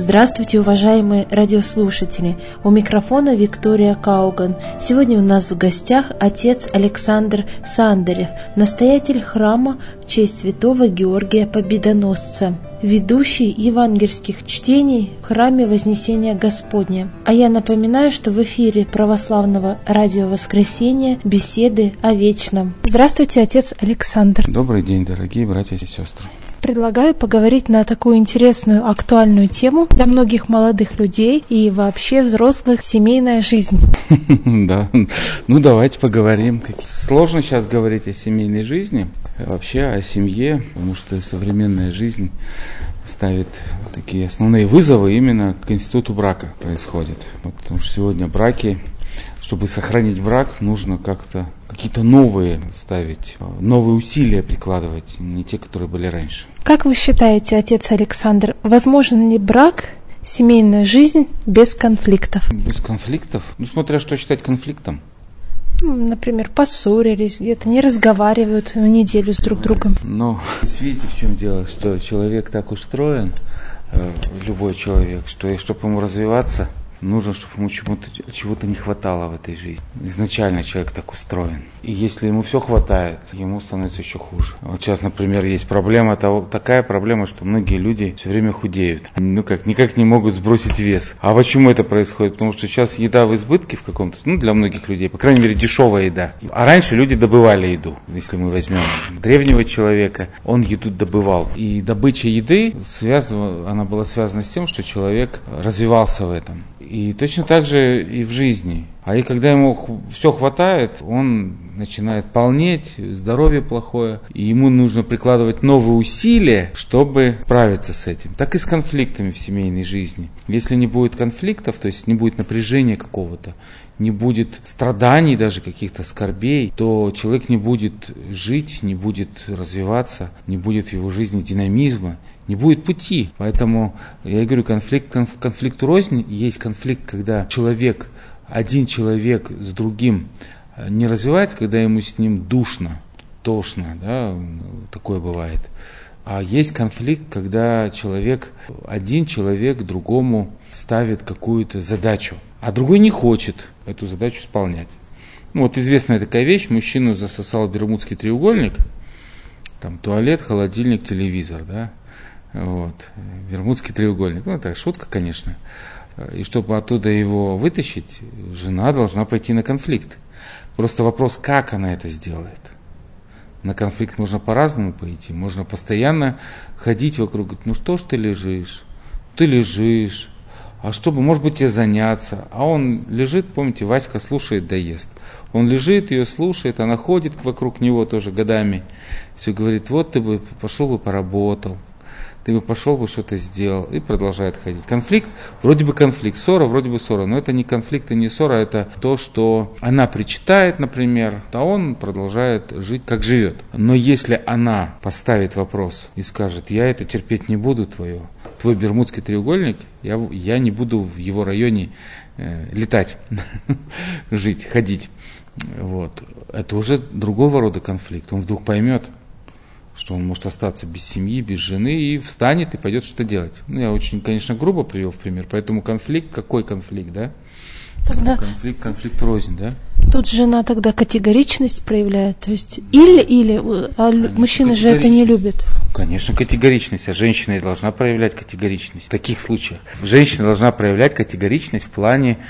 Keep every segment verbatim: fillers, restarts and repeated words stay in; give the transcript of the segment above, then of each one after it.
Здравствуйте, уважаемые радиослушатели! У микрофона Виктория Кауган. Сегодня у нас в гостях отец Александр Сандарев, настоятель храма в честь святого Георгия Победоносца, ведущий евангельских чтений в храме Вознесения Господня. А я напоминаю, что в эфире православного радио «Воскресенье» беседы о вечном. Здравствуйте, отец Александр. Добрый день, дорогие братья и сестры. Предлагаю поговорить на такую интересную, актуальную тему для многих молодых людей и вообще взрослых — семейная жизнь. Да, ну давайте поговорим. Сложно сейчас говорить о семейной жизни, вообще о семье, потому что современная жизнь ставит такие основные вызовы именно к институту брака происходит. Вот, потому что сегодня браки, чтобы сохранить брак, нужно как-то какие-то новые ставить, новые усилия прикладывать, не те, которые были раньше. Как вы считаете, отец Александр, возможен ли брак, семейная жизнь без конфликтов? Без конфликтов? Ну, смотря что считать конфликтом. Ну, например, поссорились, где-то не разговаривают в неделю с друг другом. Но видите, в чем дело, что человек так устроен, любой человек, что чтобы ему развиваться, нужно, чтобы ему чему-то, чего-то не хватало в этой жизни. Изначально человек так устроен. И если ему все хватает, ему становится еще хуже. Вот сейчас, например, есть проблема, того, такая проблема, что многие люди все время худеют. Ну как, никак не могут сбросить вес. А почему это происходит? Потому что сейчас еда в избытке в каком-то, ну для многих людей, по крайней мере, дешевая еда. А раньше люди добывали еду. Если мы возьмем древнего человека, он еду добывал. И добыча еды, связана, она была связана с тем, что человек развивался в этом. И точно так же и в жизни. А и когда ему все хватает, он начинает полнеть, здоровье плохое, и ему нужно прикладывать новые усилия, чтобы справиться с этим. Так и с конфликтами в семейной жизни. Если не будет конфликтов, то есть не будет напряжения какого-то, не будет страданий даже, каких-то скорбей, то человек не будет жить, не будет развиваться, не будет в его жизни динамизма, не будет пути. Поэтому я говорю, конфликт, конфликт рознь. Есть конфликт, когда человек, один человек с другим не развивается, когда ему с ним душно, тошно, да, такое бывает. А есть конфликт, когда человек, один человек другому ставит какую-то задачу, а другой не хочет эту задачу исполнять. Ну, вот известная такая вещь, мужчину засосал бермудский треугольник, там туалет, холодильник, телевизор, да, вот, бермудский треугольник, ну, это шутка, конечно. И чтобы оттуда его вытащить, жена должна пойти на конфликт. Просто вопрос, как она это сделает. На конфликт можно по-разному пойти, можно постоянно ходить вокруг, говорить, ну что ж ты лежишь, ты лежишь, а чтобы, может быть, тебе заняться. А он лежит, помните, Васька слушает да ест. Он лежит, ее слушает, она ходит вокруг него тоже годами. Все говорит, вот ты бы пошел бы поработал, ты бы пошел бы что-то сделал, и продолжает ходить. Конфликт, вроде бы конфликт, ссора, вроде бы ссора, но это не конфликт и не ссора, это то, что она причитает, например, а он продолжает жить, как живет. Но если она поставит вопрос и скажет, я это терпеть не буду, твое, твой бермудский треугольник, я, я не буду в его районе э, летать, жить, ходить, вот. Это уже другого рода конфликт, он вдруг поймет, что он может остаться без семьи, без жены, и встанет и пойдет что-то делать. Ну, я очень, конечно, грубо привел в пример, поэтому конфликт, какой конфликт, да? Тогда конфликт, конфликт рознь, да? Тут жена тогда категоричность проявляет, то есть или-или, а конечно, мужчины же это не любят. Конечно, категоричность, а женщина и должна проявлять категоричность. В таких случаях женщина должна проявлять категоричность в плане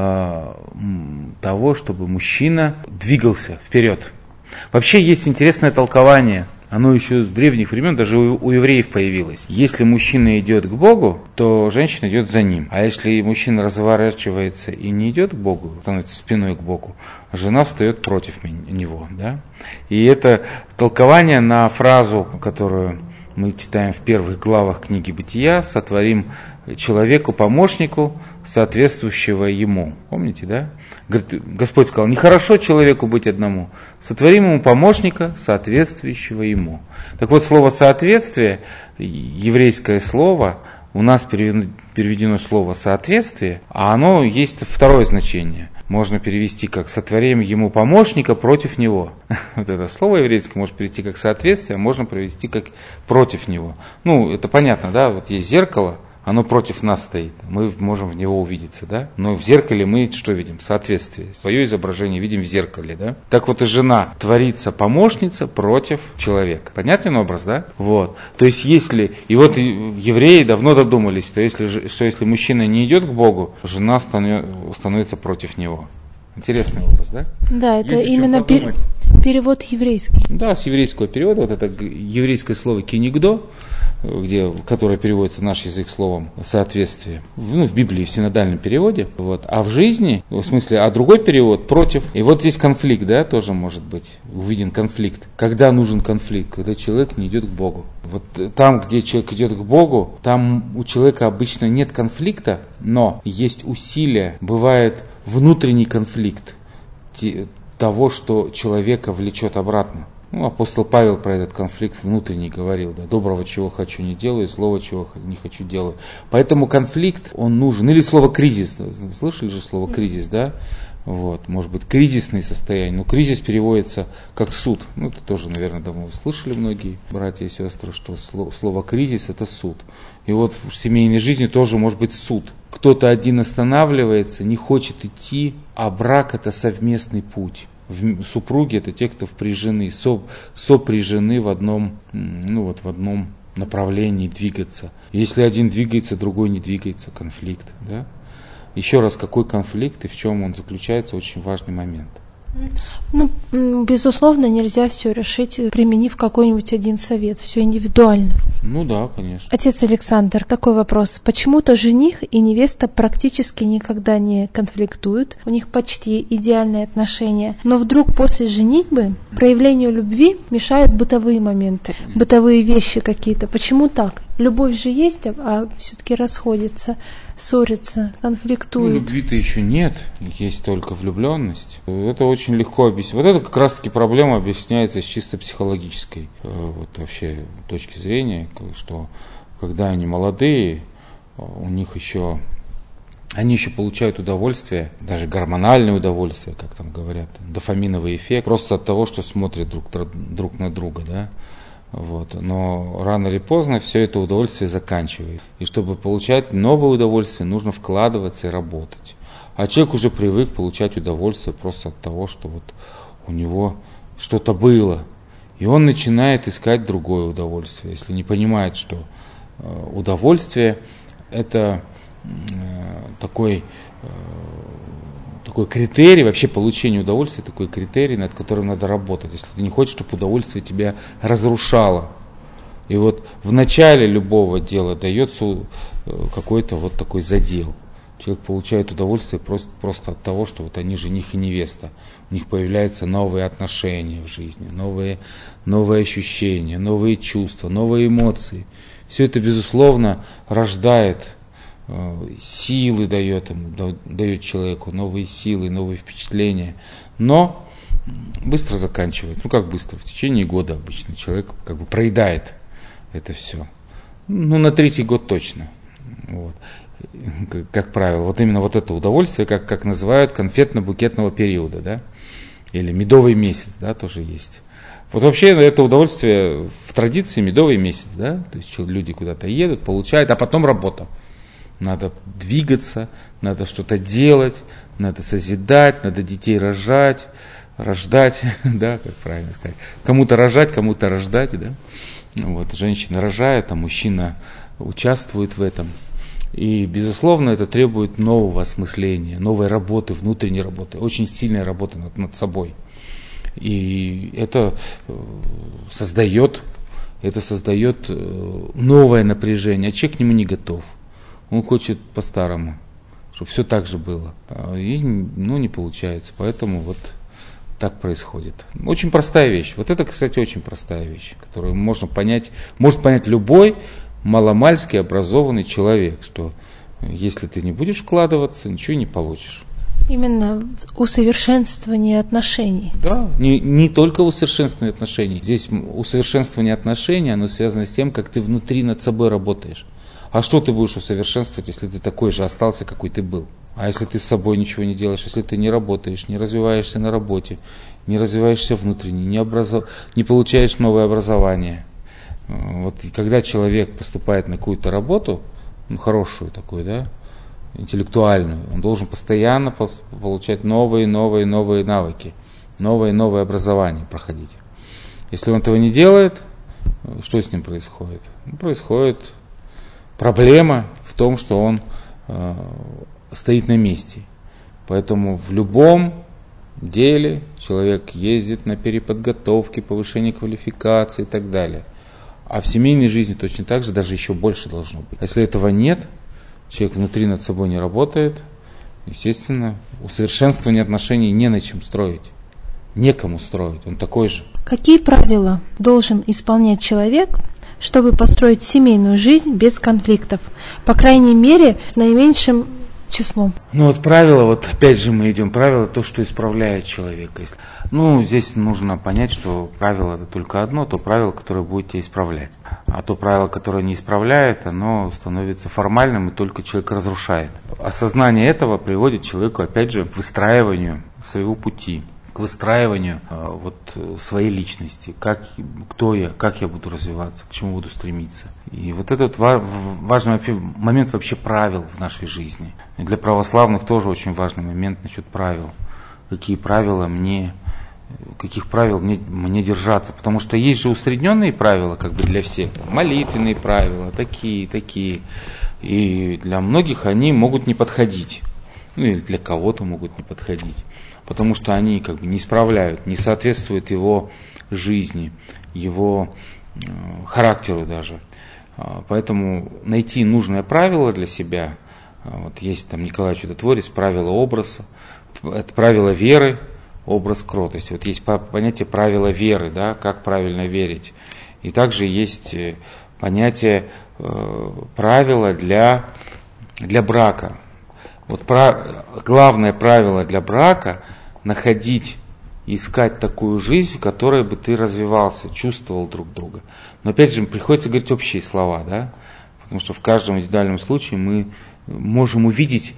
э, того, чтобы мужчина двигался вперед. Вообще есть интересное толкование. Оно еще с древних времен даже у, у евреев появилось. Если мужчина идет к Богу, то женщина идет за ним. А если мужчина разворачивается и не идет к Богу, становится спиной к Богу, жена встает против него. Да? И это толкование на фразу, которую мы читаем в первых главах книги Бытия, «Сотворим человеку помощнику, соответствующего ему». Помните, да? Говорит, Господь сказал, нехорошо человеку быть одному, сотворим ему помощника, соответствующего ему. Так вот, слово «соответствие», еврейское слово, у нас переведено слово «соответствие», а оно есть второе значение. Можно перевести как «сотворим ему помощника против него». Вот это слово еврейское можно перевести как «соответствие», а можно перевести как «против него». Ну, это понятно, да, вот есть зеркало, оно против нас стоит, мы можем в него увидеться, да? Но в зеркале мы что видим? Соответствие. Свое изображение видим в зеркале, да? Так вот и жена творится помощница против человека. Понятен образ, да? Вот. То есть если, и вот евреи давно додумались, что если, что если мужчина не идет к Богу, жена становится против него. Интересный образ, да? Да, это если именно пер... перевод еврейский. Да, с еврейского перевода, вот это еврейское слово «кинигдо», где, которое переводится в наш язык словом «соответствие», ну, в Библии, в синодальном переводе, вот, а в жизни, в смысле, а другой перевод «против». И вот здесь конфликт, да, тоже может быть, увиден конфликт. Когда нужен конфликт? Когда человек не идет к Богу. Вот там, где человек идет к Богу, там у человека обычно нет конфликта, но есть усилия, бывает внутренний конфликт того, что человека влечет обратно. Ну, апостол Павел про этот конфликт внутренний говорил, да, доброго чего хочу не делаю, слова чего не хочу делаю. Поэтому конфликт, он нужен. Или слово кризис, слышали же слово кризис, да? Вот, может быть, кризисные состояния. Но кризис переводится как суд. Ну, это тоже, наверное, давно слышали многие братья и сестры, что слово, слово кризис это суд. И вот в семейной жизни тоже может быть суд. Кто-то один останавливается, не хочет идти, а брак это совместный путь. Супруги это те, кто впряжены, со, сопряжены в одном, ну вот в одном направлении двигаться. Если один двигается, другой не двигается, конфликт. Да? Еще раз, какой конфликт и в чем он заключается, очень важный момент. Ну, безусловно, нельзя все решить, применив какой-нибудь один совет, все индивидуально. Ну да, конечно. Отец Александр, такой вопрос. Почему-то жених и невеста практически никогда не конфликтуют, у них почти идеальные отношения, но вдруг после женитьбы проявлению любви мешают бытовые моменты, бытовые вещи какие-то. Почему так? Любовь же есть, а все-таки расходятся, ссорятся, конфликтуют. Ну, любви-то еще нет, есть только влюбленность. Это очень легко объяснить. Вот это как раз-таки проблема объясняется с чисто психологической вот, вообще точки зрения, что когда они молодые, у них еще, они еще получают удовольствие, даже гормональное удовольствие, как там говорят, дофаминовый эффект, просто от того, что смотрят друг, друг на друга, да. Вот. Но рано или поздно все это удовольствие заканчивает. И чтобы получать новое удовольствие, нужно вкладываться и работать. А человек уже привык получать удовольствие просто от того, что вот у него что-то было. И он начинает искать другое удовольствие, если не понимает, что удовольствие это такой, такой критерий, вообще получение удовольствия, такой критерий, над которым надо работать, если ты не хочешь, чтобы удовольствие тебя разрушало. И вот в начале любого дела дается какой-то вот такой задел. Человек получает удовольствие просто, просто от того, что вот они жених и невеста. У них появляются новые отношения в жизни, новые, новые ощущения, новые чувства, новые эмоции. Все это, безусловно, рождает силы, дает ему, дает человеку новые силы, новые впечатления. Но быстро заканчивает. Ну как быстро? В течение года обычно человек как бы проедает это все. Ну на третий год точно. Вот. Как правило, вот именно вот это удовольствие, как, как называют конфетно-букетного периода, да, или медовый месяц, да, тоже есть. Вот вообще это удовольствие в традиции медовый месяц, да, то есть люди куда-то едут, получают, а потом работа. Надо двигаться, надо что-то делать, надо созидать, надо детей рожать, рождать, да, как правильно сказать, кому-то рожать, кому-то рождать, да. Вот, женщина рожает, а мужчина участвует в этом. И, безусловно, это требует нового осмысления, новой работы, внутренней работы, очень сильной работы над, над собой. И это создает, это создает новое напряжение, а человек к нему не готов. Он хочет по-старому, чтобы все так же было. И ну, не получается, поэтому вот так происходит. Очень простая вещь. Вот это, кстати, очень простая вещь, которую можно понять, может понять любой маломальски образованный человек, что если ты не будешь вкладываться, ничего не получишь. Именно усовершенствование отношений. Да, не, не только усовершенствование отношений. Здесь усовершенствование отношений, оно связано с тем, как ты внутри над собой работаешь. А что ты будешь усовершенствовать, если ты такой же остался, какой ты был? А если ты с собой ничего не делаешь, если ты не работаешь, не развиваешься на работе, не развиваешься внутренне, не, образов... не получаешь новое образование? Вот когда человек поступает на какую-то работу, ну, хорошую такую, да, интеллектуальную. Он должен постоянно получать новые, новые, новые навыки, новое, новое образование проходить. Если он этого не делает, что с ним происходит? Ну, происходит проблема в том, что он э, стоит на месте. Поэтому в любом деле человек ездит на переподготовки, повышение квалификации и так далее. А в семейной жизни точно так же, даже еще больше должно быть. Если этого нет, человек внутри над собой не работает, естественно, усовершенствование отношений не на чем строить. Некому строить, он такой же. Какие правила должен исполнять человек, чтобы построить семейную жизнь без конфликтов? По крайней мере, с наименьшим числом. Ну вот правило, вот опять же мы идем, правило то, что исправляет человека. Ну, здесь нужно понять, что правило это только одно, то правило, которое будет тебя исправлять. А то правило, которое не исправляет, оно становится формальным и только человек разрушает. Осознание этого приводит человеку, опять же, к выстраиванию своего пути, к выстраиванию э, вот, своей личности, как, кто я, как я буду развиваться, к чему буду стремиться. И вот этот ва- важный момент вообще правил в нашей жизни. И для православных тоже очень важный момент насчет правил. Какие правила мне, каких правил мне, мне держаться. Потому что есть же усредненные правила как бы для всех. Молитвенные правила, такие, такие. И для многих они могут не подходить. Ну или для кого-то могут не подходить. Потому что они как бы не исправляют, не соответствуют его жизни, его э, характеру даже. Поэтому найти нужное правило для себя, вот есть там Николай Чудотворец, правило образа, это правило веры, образ кротости. Вот есть понятие правила веры, да, как правильно верить. И также есть понятие э, правила для, для брака. Вот про, главное правило для брака – находить, искать такую жизнь, в которой бы ты развивался, чувствовал друг друга. Но опять же, приходится говорить общие слова, да? Потому что в каждом индивидуальном случае мы можем увидеть,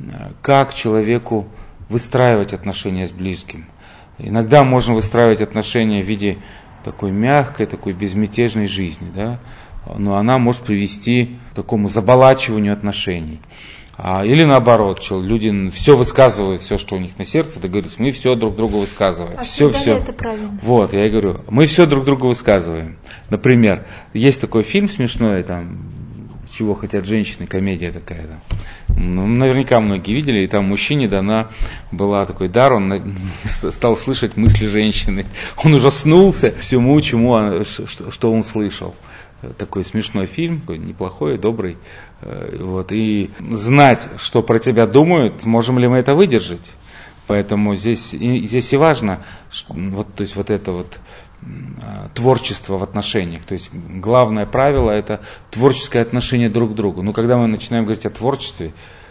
как человеку выстраивать отношения с близким. Иногда можно выстраивать отношения в виде такой мягкой, такой безмятежной жизни, да? Но она может привести к такому заболачиванию отношений. А, или наоборот, что люди все высказывают, все, что у них на сердце, договорились, мы все друг другу высказываем. А все, все. Это правильно. Вот, я говорю, мы все друг другу высказываем. Например, есть такой фильм смешной, там, «Чего хотят женщины», комедия такая. Там. Ну, наверняка многие видели, и там мужчине дана была такой дар, он стал слышать мысли женщины. Он ужаснулся всему, чему, что он слышал. Такой смешной фильм, такой неплохой, добрый. Вот, и знать, что про тебя думают, можем ли мы это выдержать. Поэтому здесь, и, здесь и важно вот, то есть вот это вот творчество в отношениях. То есть главное правило – это творческое отношение друг к другу. Но когда мы начинаем говорить о творчестве,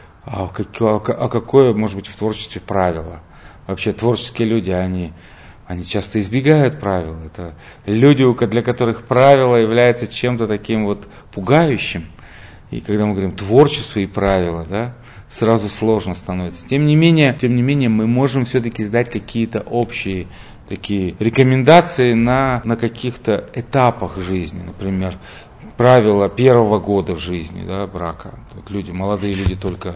а какое, а какое может быть в творчестве правило? Вообще творческие люди, они... Они часто избегают правил. Это люди, для которых правило является чем-то таким вот пугающим. И когда мы говорим творчество и правила, да, сразу сложно становится. Тем не менее, тем не менее мы можем все-таки сдать какие-то общие такие рекомендации на, на каких-то этапах жизни. Например, правила первого года в жизни, да, брака. Вот люди, молодые люди только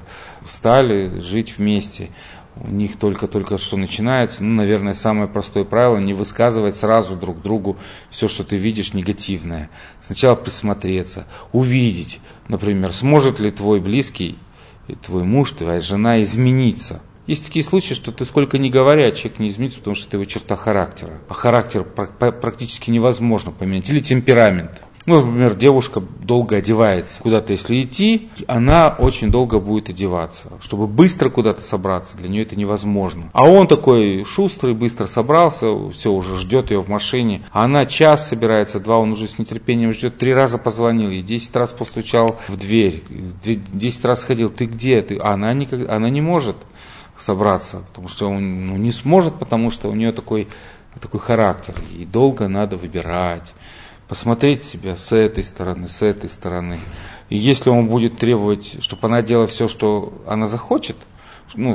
стали жить вместе. У них только-только что начинается, ну, наверное, самое простое правило – не высказывать сразу друг другу все, что ты видишь негативное. Сначала присмотреться, увидеть, например, сможет ли твой близкий, твой муж, твоя жена измениться. Есть такие случаи, что ты сколько ни говоря, человек не изменится, потому что это его черта характера. А характер практически невозможно поменять. Или темперамент. Ну, например, девушка долго одевается. Куда-то, если идти, она очень долго будет одеваться. Чтобы быстро куда-то собраться, для нее это невозможно. А он такой шустрый, быстро собрался, все, уже ждет ее в машине. А она час собирается, два, он уже с нетерпением ждет. Три раза позвонил ей, десять раз постучал в дверь, десять раз ходил. Ты где? Ты? А она, никак, она не может собраться, потому что он ну, не сможет, потому что у нее такой, такой характер. И долго надо выбирать. Посмотреть себя с этой стороны, с этой стороны. И если он будет требовать, чтобы она делала все, что она захочет, ну,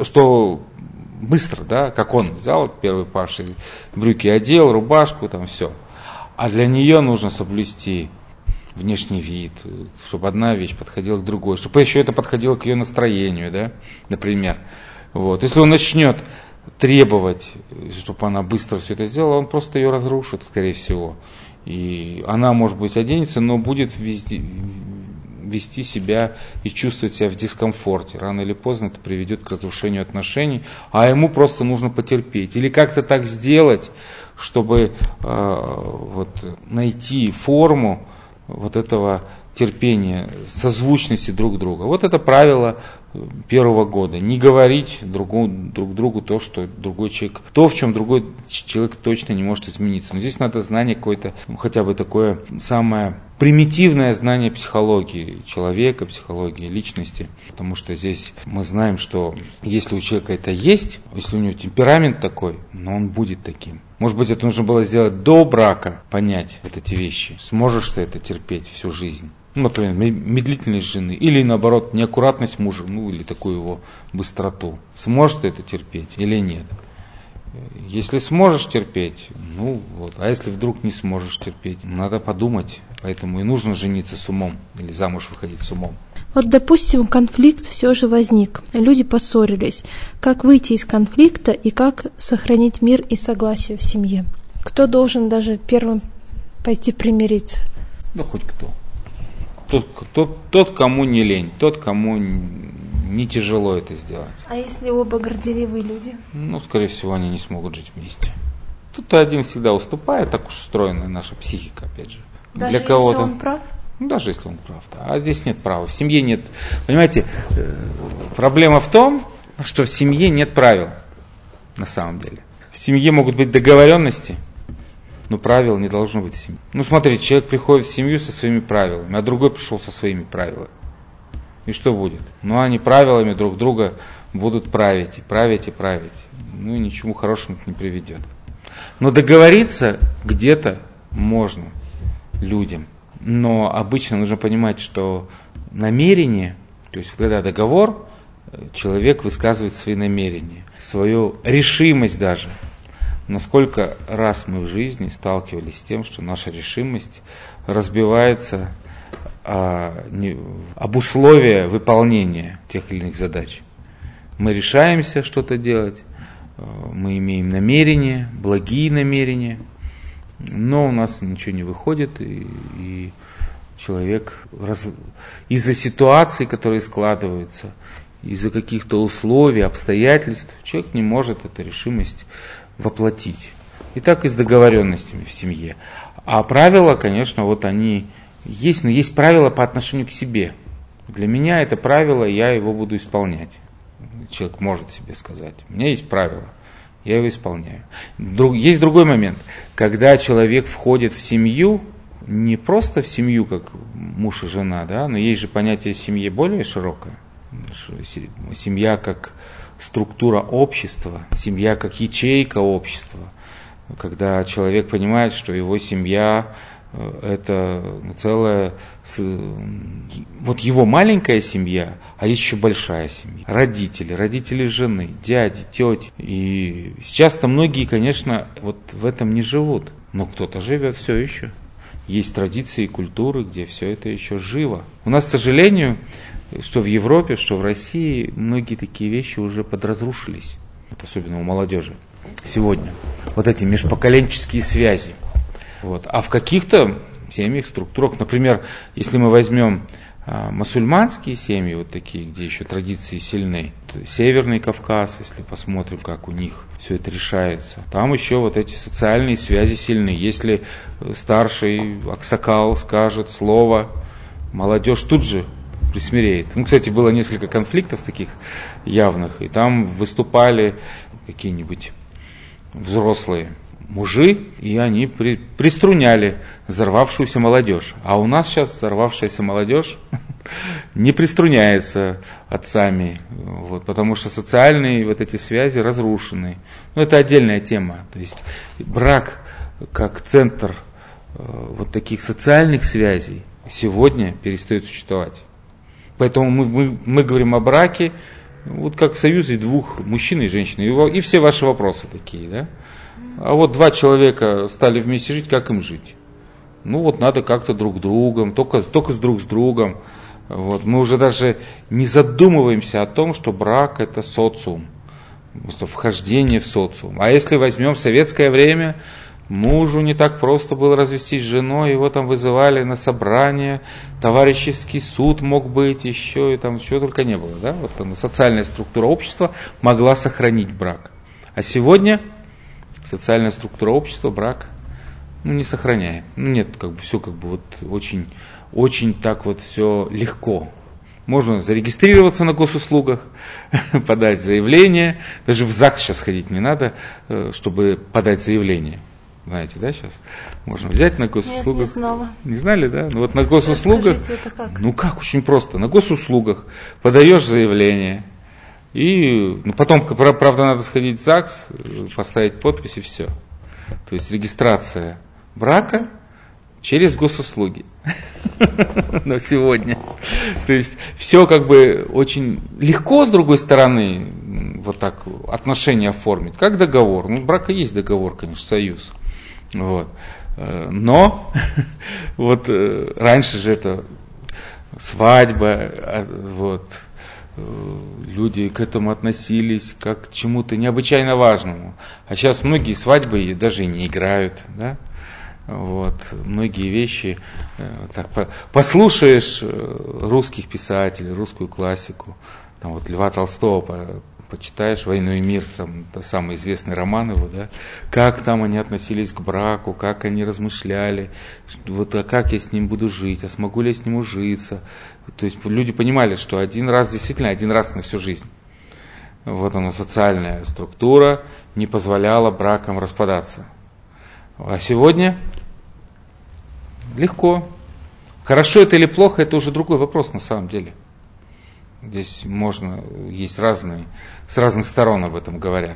что быстро, да, как он взял первый паши, брюки одел, рубашку, там все. А для нее нужно соблюсти внешний вид, чтобы одна вещь подходила к другой, чтобы еще это подходило к ее настроению, да, например. Вот. Если он начнет требовать, чтобы она быстро все это сделала, он просто ее разрушит, скорее всего. И она, может быть, оденется, но будет везде, вести себя и чувствовать себя в дискомфорте. Рано или поздно это приведет к разрушению отношений, а ему просто нужно потерпеть. Или как-то так сделать, чтобы э, вот, найти форму вот этого терпения, созвучности друг друга. Вот это правило первого года. Не говорить другу, друг другу то, что другой человек, то, в чем другой человек точно не может измениться. Но здесь надо знание какое-то, ну, хотя бы такое самое примитивное знание психологии человека, психологии личности. Потому что здесь мы знаем, что если у человека это есть, если у него темперамент такой, но он будет таким. Может быть, это нужно было сделать до брака, понять вот эти вещи. Сможешь ты это терпеть всю жизнь? Ну, например, медлительность жены, или наоборот, неаккуратность мужа, ну, или такую его быстроту. Сможешь ты это терпеть или нет? Если сможешь терпеть, ну вот, а если вдруг не сможешь терпеть, надо подумать, поэтому и нужно жениться с умом, или замуж выходить с умом. Вот, допустим, конфликт все же возник, люди поссорились. Как выйти из конфликта и как сохранить мир и согласие в семье? Кто должен даже первым пойти примириться? Да хоть кто. Тот, тот, тот, кому не лень, тот, кому не тяжело это сделать. А если оба горделивые люди? Ну, скорее всего, они не смогут жить вместе. Тут один всегда уступает, так уж устроена наша психика, опять же. Даже Для кого-то, если он прав? Ну, даже если он прав, да. А здесь нет права. В семье нет. Понимаете, проблема в том, что в семье нет правил, на самом деле. В семье могут быть договоренности, но правил не должно быть в семье. Ну, смотрите, человек приходит в семью со своими правилами, а другой пришел со своими правилами. И что будет? Ну, они правилами друг друга будут править, и править, и править. Ну, и ничему хорошему это не приведет. Но договориться где-то можно людям. Но обычно нужно понимать, что намерение, то есть когда договор, человек высказывает свои намерения, свою решимость даже. Но сколько раз мы в жизни сталкивались с тем, что наша решимость разбивается а, не, об условия выполнения тех или иных задач. Мы решаемся что-то делать, мы имеем намерения, благие намерения, но у нас ничего не выходит, и, и человек раз, из-за ситуаций, которые складываются, из-за каких-то условий, обстоятельств, человек не может эту решимость воплотить. И так и с договоренностями в семье. А правила, конечно, вот они есть, но есть правила по отношению к себе. Для меня это правило, я его буду исполнять. Человек может себе сказать, у меня есть правило, я его исполняю. Друг, есть другой момент, когда человек входит в семью, не просто в семью, как муж и жена, да, но есть же понятие семьи более широкое. Семья как структура общества, семья как ячейка общества, когда человек понимает, что его семья это целая, вот его маленькая семья, а есть еще большая семья. Родители, родители жены, дяди, тети. И сейчас-то многие, конечно, вот в этом не живут, но кто-то живет все еще. Есть традиции и культуры, где все это еще живо. У нас, к сожалению, что в Европе, что в России, многие такие вещи уже подразрушились, вот особенно у молодежи сегодня. Вот эти межпоколенческие связи. Вот. А в каких-то семьях, структурах, например, если мы возьмем а, мусульманские семьи, вот такие, где еще традиции сильны, Северный Кавказ, если посмотрим, как у них все это решается, там еще вот эти социальные связи сильны. Если старший аксакал скажет слово, молодежь тут же присмиреет. Ну, кстати, было несколько конфликтов таких явных, и там выступали какие-нибудь взрослые мужи, и они при, приструняли взорвавшуюся молодежь. А у нас сейчас взорвавшаяся молодежь не приструняется отцами, вот, потому что социальные вот эти связи разрушены. Но это отдельная тема. То есть брак как центр вот таких социальных связей сегодня перестает существовать. Поэтому мы, мы, мы говорим о браке, вот как в союзе двух мужчин и женщины. И, и все ваши вопросы такие, да? А вот два человека стали вместе жить, как им жить? Ну вот надо как-то друг с другом, только, только с друг с другом. Вот. Мы уже даже не задумываемся о том, что брак это социум, просто вхождение в социум. А если возьмем советское время, мужу не так просто было развестись с женой, его там вызывали на собрание, товарищеский суд мог быть, еще и там чего только не было. Да? Вот там, социальная структура общества могла сохранить брак. А сегодня социальная структура общества брак ну, не сохраняет. Ну, нет, как бы все как бы вот очень, очень так вот все легко. Можно зарегистрироваться на госуслугах, подать заявление. Даже в ЗАГС сейчас ходить не надо, чтобы подать заявление. Знаете, да, сейчас? Можно взять на госуслугах. Нет, не знала. Не знали, да? Ну вот на госуслугах. Расскажите, это как? Ну как, очень просто. На госуслугах подаешь заявление. И ну, потом, правда, надо сходить в ЗАГС, поставить подпись и все. То есть регистрация брака через госуслуги на сегодня. То есть все как бы очень легко, с другой стороны, вот так отношения оформить, как договор. Ну, брак и есть договор, конечно, союз. Вот. Но вот раньше же это свадьба, вот, люди к этому относились как к чему-то необычайно важному. А сейчас многие свадьбы даже и не играют, да? Вот, многие вещи, так, послушаешь русских писателей, русскую классику, там вот Льва Толстого по, почитаешь «Войну и мир», сам, это самый известный роман его, да, как там они относились к браку, как они размышляли, вот, а как я с ним буду жить, а смогу ли я с ним ужиться. То есть люди понимали, что один раз, действительно, один раз на всю жизнь. Вот она, социальная структура не позволяла бракам распадаться. А сегодня легко. Хорошо это или плохо, это уже другой вопрос на самом деле. Здесь можно, есть разные, с разных сторон об этом говорят.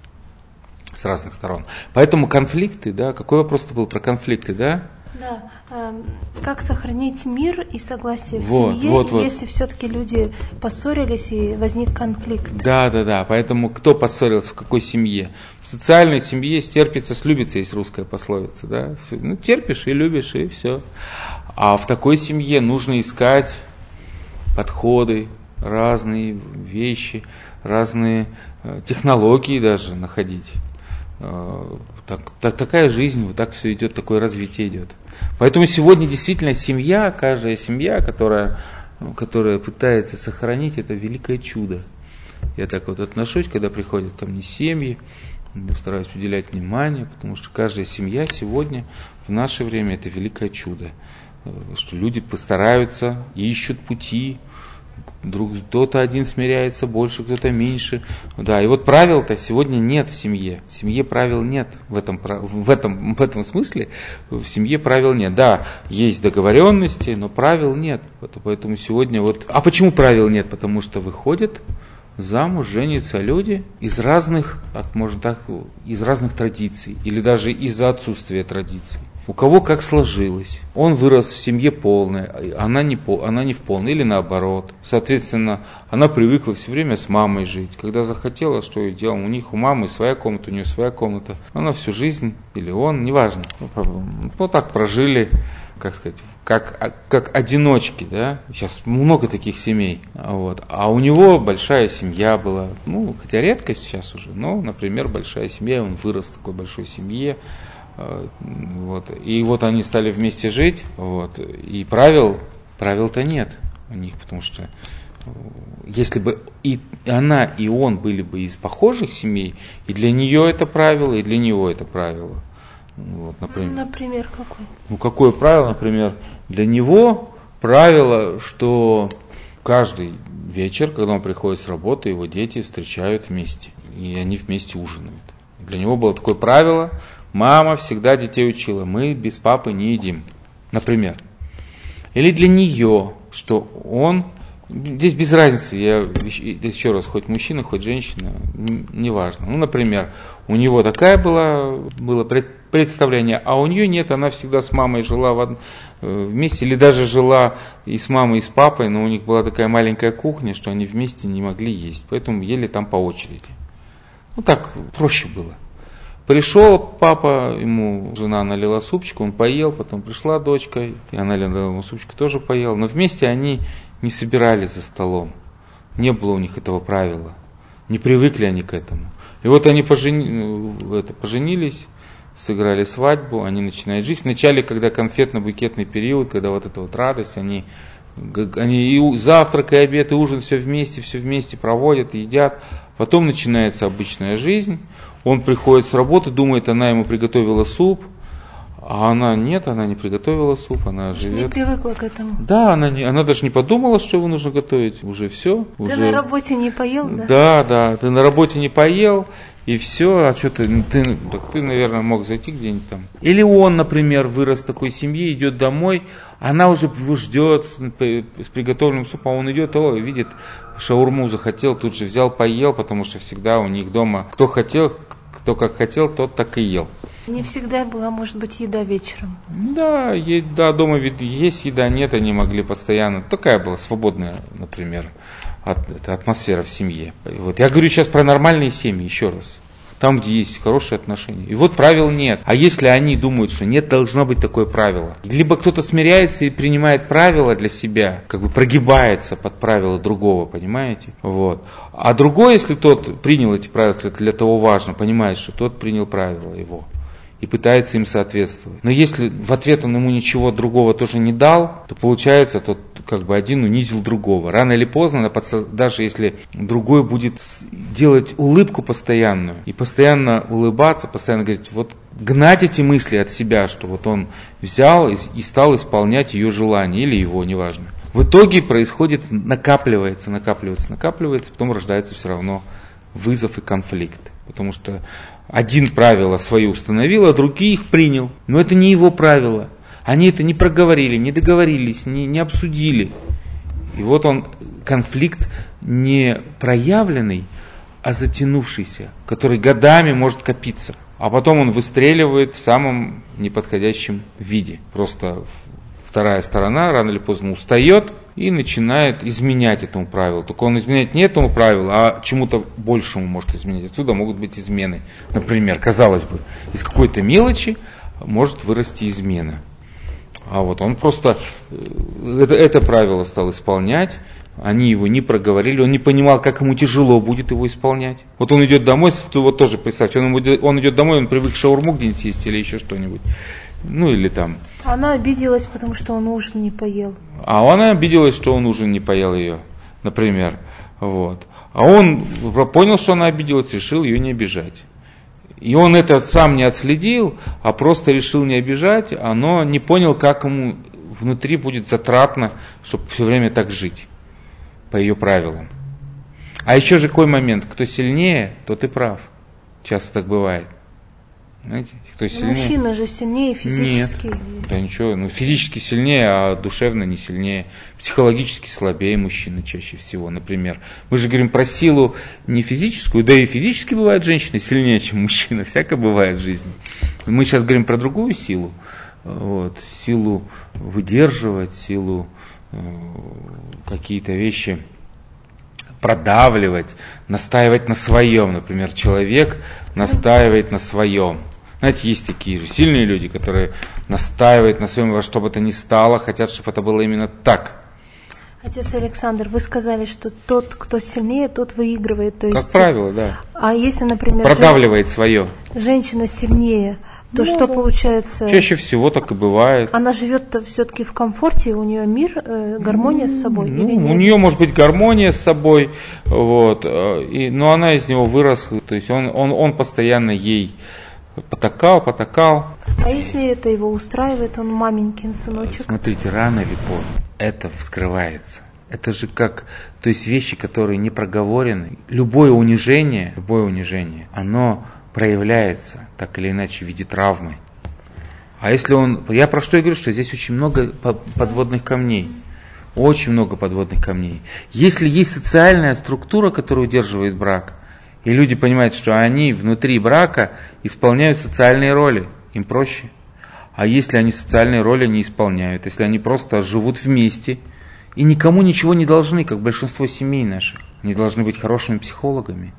С разных сторон. Поэтому конфликты, да, какой вопрос-то был про конфликты, да? Да, э, как сохранить мир и согласие в вот, семье, вот, вот. если все-таки люди поссорились и возник конфликт? Да, да, да. Поэтому кто поссорился, в какой семье? В социальной семье стерпится, слюбится, есть русская пословица, да? Ну, терпишь и любишь, и все. А в такой семье нужно искать подходы, разные вещи, разные э, технологии даже находить. Э, так, так, такая жизнь, вот так все идет, такое развитие идет. Поэтому сегодня действительно семья, каждая семья, которая, которая пытается сохранить, это великое чудо. Я так вот отношусь, когда приходят ко мне семьи, я стараюсь уделять внимание, потому что каждая семья сегодня, в наше время, это великое чудо. Что люди постараются, ищут пути, друг, кто-то один смиряется больше, кто-то меньше. Да, и вот правил-то сегодня нет в семье. В семье правил нет. В этом, в этом, в этом смысле в семье правил нет. Да, есть договоренности, но правил нет. Поэтому сегодня вот... А почему правил нет? Потому что выходят замуж, женятся люди из разных, так можно так, из разных традиций. Или даже из-за отсутствия традиций. У кого как сложилось. Он вырос в семье полной, она не, она не в полной, или наоборот. Соответственно, она привыкла все время с мамой жить. Когда захотела, что и делала, у них у мамы своя комната, у нее своя комната. Она всю жизнь, или он, неважно. Вот так прожили, как сказать, как, как одиночки, да. Сейчас много таких семей. Вот. А у него большая семья была. Ну, хотя редкость сейчас уже, но, например, большая семья, он вырос в такой большой семье. Вот. И вот они стали вместе жить, вот. И правил, правил-то нет у них, потому что если бы и она, и он были бы из похожих семей, и для нее это правило, и для него это правило. Вот, например. Например, какое? Ну, какое правило, например, для него правило, что каждый вечер, когда он приходит с работы, его дети встречают вместе, и они вместе ужинают. Для него было такое правило. Мама всегда детей учила, мы без папы не едим, например. Или для нее, что он, здесь без разницы, я еще раз, хоть мужчина, хоть женщина, неважно. Ну, например, у него такая была, было представление, а у нее нет, она всегда с мамой жила в, вместе, или даже жила и с мамой, и с папой, но у них была такая маленькая кухня, что они вместе не могли есть, поэтому ели там по очереди. Ну, так проще было. Пришел папа, ему жена налила супчик, он поел, потом пришла дочка, и она налила ему супчик, тоже поел. Но вместе они не собирались за столом. Не было у них этого правила. Не привыкли они к этому. И вот они пожени... это, поженились, сыграли свадьбу, они начинают жить. Вначале, когда конфетно-букетный период, когда вот эта вот радость, они, они и завтрак, и обед, и ужин все вместе, все вместе проводят, едят. Потом начинается обычная жизнь. Он приходит с работы, думает, она ему приготовила суп, а она нет, она не приготовила суп, она Может, живет. не привыкла к этому. Да, она, не, она даже не подумала, что его нужно готовить, уже все. Ты уже... на работе не поел, да? Да, да, ты на работе не поел, и все, а что ты, ты, ты, наверное, мог зайти где-нибудь там. Или он, например, вырос в такой семье, идет домой, она уже ждет с приготовленным супом, а он идет, о, видит, шаурму захотел, тут же взял, поел, потому что всегда у них дома, кто хотел, кто как хотел, тот так и ел. Не всегда была, может быть, еда вечером. Да, еда, дома есть еда, нет, они могли постоянно. Такая была свободная, например, от, это атмосфера в семье. Вот. Я говорю сейчас про нормальные семьи, еще раз. Там, где есть хорошие отношения. И вот правил нет. А если они думают, что нет, должно быть такое правило. Либо кто-то смиряется и принимает правила для себя, как бы прогибается под правила другого, понимаете? Вот. А другой, если тот принял эти правила, если для того важно, понимает, что тот принял правила его. И пытается им соответствовать. Но если в ответ он ему ничего другого тоже не дал, то получается, тот как бы один унизил другого. Рано или поздно, даже если другой будет делать улыбку постоянную, и постоянно улыбаться, постоянно говорить, вот гнать эти мысли от себя, что вот он взял и стал исполнять ее желание, или его, неважно. В итоге происходит, накапливается, накапливается, накапливается, потом рождается все равно вызов и конфликт. Потому что один правила свои установил, а другие их принял. Но это не его правила. Они это не проговорили, не договорились, не, не обсудили. И вот он, конфликт не проявленный, а затянувшийся, который годами может копиться. А потом он выстреливает в самом неподходящем виде. Просто вторая сторона рано или поздно устает и начинает изменять этому правилу. Только он изменяет не этому правилу, а чему-то большему может изменять. Отсюда могут быть измены. Например, казалось бы, из какой-то мелочи может вырасти измена. А вот он просто это, это правило стал исполнять, они его не проговорили, он не понимал, как ему тяжело будет его исполнять. Вот он идет домой, вот тоже представьте, он, он идет домой, он привык шаурму где-нибудь есть или еще что-нибудь. Ну или там. Она обиделась, потому что он ужин не поел. А она обиделась, что он ужин не поел ее, например. Вот. А он понял, что она обиделась, решил ее не обижать. И он это сам не отследил, а просто решил не обижать, но не понял, как ему внутри будет затратно, чтобы все время так жить, по ее правилам. А еще же какой момент, кто сильнее, тот и прав. Часто так бывает. Знаете, кто сильнее... Мужчина же сильнее физически. Нет, да ничего, ну, физически сильнее, а душевно не сильнее. Психологически слабее мужчины чаще всего, например. Мы же говорим про силу не физическую, да и физически бывают женщины сильнее, чем мужчины, всякое бывает в жизни. Мы сейчас говорим про другую силу, вот, силу выдерживать, силу э, какие-то вещи продавливать, настаивать на своем. Например, человек настаивает на своем. Знаете, есть такие же сильные люди, которые настаивают на своем, во что бы то ни стало, хотят, чтобы это было именно так. Отец Александр, вы сказали, что тот, кто сильнее, тот выигрывает. То есть, как правило, да. А если, например, продавливает жен... свое. Женщина сильнее, то ну, что да. получается? Чаще всего так и бывает. Она живет все-таки в комфорте, у нее мир, э, гармония с собой? Ну, или нет? У нее может быть гармония с собой, вот, и, но она из него выросла, то есть он, он, он постоянно ей потакал, потакал. А если это его устраивает, он маменькин сыночек? Смотрите, рано или поздно это вскрывается. Это же как, то есть вещи, которые не проговорены. Любое унижение, любое унижение, оно проявляется так или иначе в виде травмы. А если он, я про что я говорю, что здесь очень много подводных камней. Очень много подводных камней. Если есть социальная структура, которая удерживает брак, и люди понимают, что они внутри брака исполняют социальные роли, им проще. А если они социальные роли не исполняют, если они просто живут вместе и никому ничего не должны, как большинство семей наших, не должны быть хорошими психологами,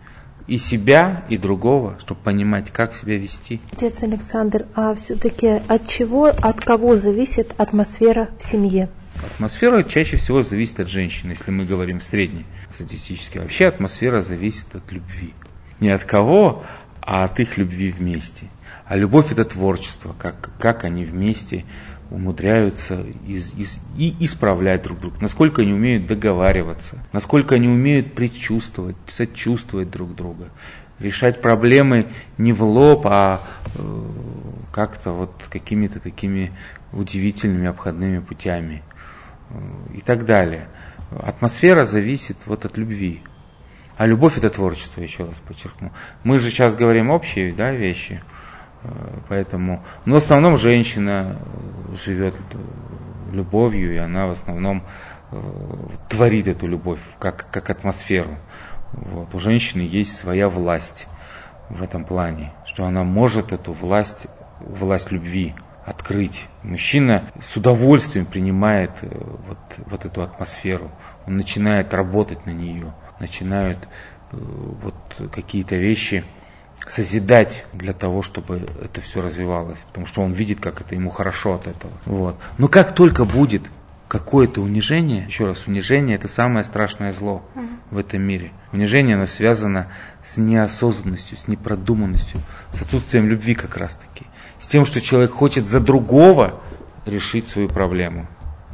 и себя, и другого, чтобы понимать, как себя вести. Отец Александр, а все-таки от чего, от кого зависит атмосфера в семье? Атмосфера чаще всего зависит от женщины, если мы говорим среднестатистически. Вообще атмосфера зависит от любви. Не от кого, а от их любви вместе. А любовь – это творчество, как, как они вместе умудряются из, из, и исправлять друг друга, насколько они умеют договариваться, насколько они умеют предчувствовать, сочувствовать друг друга, решать проблемы не в лоб, а э, как-то вот какими-то такими удивительными обходными путями э, и так далее. Атмосфера зависит вот от любви. А любовь – это творчество, еще раз подчеркну. Мы же сейчас говорим общие, да, вещи. Поэтому, но в основном женщина живет любовью, и она в основном э, творит эту любовь как, как атмосферу. Вот. У женщины есть своя власть в этом плане, что она может эту власть, власть любви открыть. Мужчина с удовольствием принимает э, вот, вот эту атмосферу, он начинает работать на нее, начинает э, вот какие-то вещи созидать для того, чтобы это все развивалось, потому что он видит, как это ему хорошо от этого. Вот. Но как только будет какое-то унижение, еще раз, унижение – это самое страшное зло mm-hmm. в этом мире. Унижение, оно связано с неосознанностью, с непродуманностью, с отсутствием любви как раз-таки, с тем, что человек хочет за другого решить свою проблему,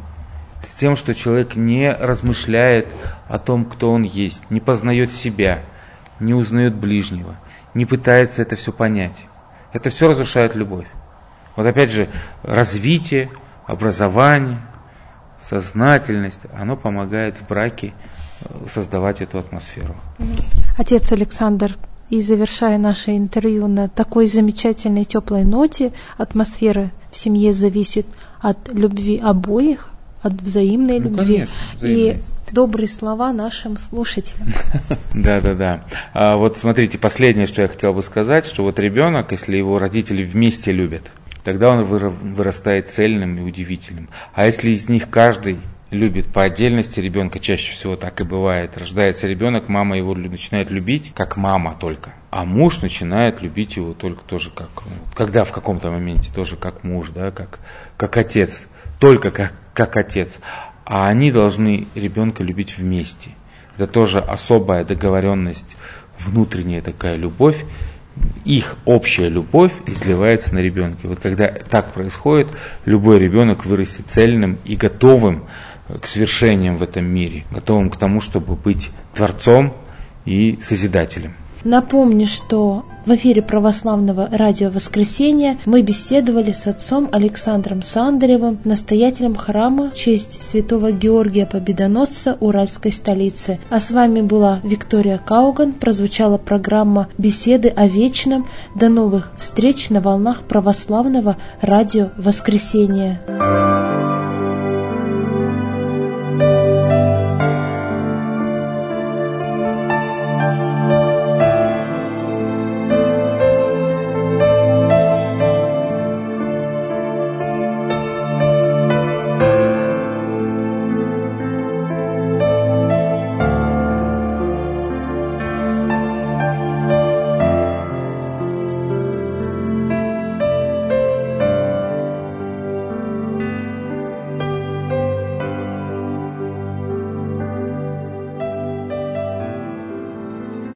с тем, что человек не размышляет о том, кто он есть, не познает себя, не узнает ближнего, не пытается это все понять. Это все разрушает любовь. Вот опять же, развитие, образование, сознательность, оно помогает в браке создавать эту атмосферу. Отец Александр, и завершая наше интервью на такой замечательной теплой ноте, атмосфера в семье зависит от любви обоих, от взаимной ну, любви. Конечно, взаимной. И добрые слова нашим слушателям. Да, да, да. А вот смотрите, последнее, что я хотел бы сказать, что вот ребенок, если его родители вместе любят, тогда он вырастает цельным и удивительным. А если из них каждый любит по отдельности ребенка, чаще всего так и бывает, рождается ребенок, мама его начинает любить, как мама только, а муж начинает любить его только тоже как, когда в каком-то моменте тоже как муж, да, как, как отец, только как, как отец. А они должны ребенка любить вместе. Это тоже особая договоренность, внутренняя такая любовь. Их общая любовь изливается на ребенка. Вот когда так происходит, любой ребенок вырастет цельным и готовым к свершениям в этом мире, готовым к тому, чтобы быть творцом и созидателем. Напомню, что в эфире православного радио «Воскресенье» мы беседовали с отцом Александром Сандаревым, настоятелем храма в честь святого Георгия Победоносца Уральской столицы. А с вами была Виктория Кауган. Прозвучала программа «Беседы о вечном». До новых встреч на волнах православного радио «Воскресенье».